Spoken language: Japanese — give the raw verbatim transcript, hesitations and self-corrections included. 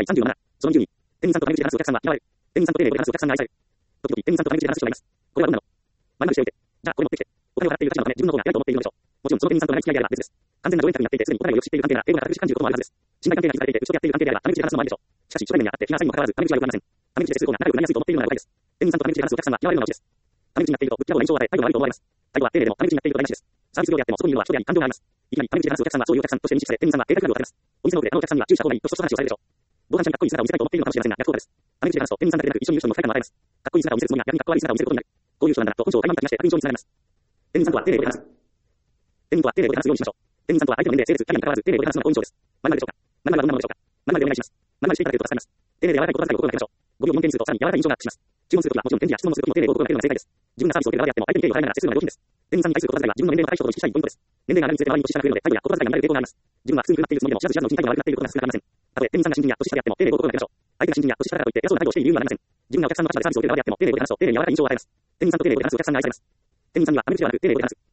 だいさんじゅうなな、そのにじゅうに、店員さんとタメ口で話すお客さんは嫌われる。店員さんと丁寧語で話すお客さんが愛される。時々、店員さんとタメ口で話す人がいます。これはどうなの？前乗りしておいて、じゃあ、これ持ってきて。お金を払っている他者のため、自分の方が偉いと思っているのでしょう。もちろん、その店員さんと長い付き合いであれば別です。完全な常連客になっていて、すでにお互いをよく知っている関係が、英語が堅苦しく感じることもあるはずです。信頼関係が築かれていて、打ち解け合っている関係であれば、タメ口で話すのもあるでしょう。しかし、初対面にあって気が浅いにもかかわらず、タメ口はよくありません。タメ口で通行が仲良くなりやすいと思っているのが誤解です。店員さんとタメ口で話すお客さんは嫌われるのがオチです。タメ口になっていると、ぶっきらぼうな印象を与え、態度が悪いと思われます。態度は丁寧でも、タメ口になっていると台無しです。サービス業であっても、そこにいるのは人であり、感情があります。いきなりタメ口で話すお客さんはそういうお客さんとして認識され、店員さんは警戒感情を与えます。お店の奥であのお客さんには注意した方がいいとそそと話をされるでしょう。傍観者にかっこいい姿を見せたいと思っているのかもしれませんが、逆効果です。タメ口で話すと、店員さんだけでなく一緒にいる人にも不快感を与えます。かっこいい姿を見せるつもりが逆にかっこ悪い姿を見せることになる。こういう人なんだなと本性を垣間見た気がして悪印象につながります。店員さんとは丁寧語で話す。店員とは丁寧語で話すようにしましょう。店員さんとは相手の年齢、性別、キャリアにかかわらず丁寧語で話すのが好印象です。〇〇でしょうか？〇〇はどんなものでしょうか？〇〇でお願いします。〇〇していただけると助かります。丁寧で柔らかい言葉遣いを心がけましょう。語尾をよんけんにするとさらに柔らかい印象がアップします。注文するときはもちろん返事や質問をするときも丁寧語を心がけるのが正解です。自分がサービスを受ける側であっても相手に敬意を与えながら接するのが上品です。店員さんに対する言葉遣いは自分の年齢の高い人と意識したいポイントです。年齢が上がるにつれて周りに年下が増えるので態度や言葉遣いが乱れる傾向があります。自分は普通に振る舞っているつもりでも知らず知らずのうちに態度が悪くなっていることが少なくありません。たとえ店員さんが新人や年下であっても丁寧語を心がけましょう。相手が新人や年下だからといって偉そうな態度をしている理由はありません。自分がお客さんの立場でサービスを受ける側であっても丁寧語で話すと丁寧に柔らかい印象を与えます。店員さんと丁寧語で話すお客さんが愛されます。店員さんにはタメ口ではなく丁寧語で話す。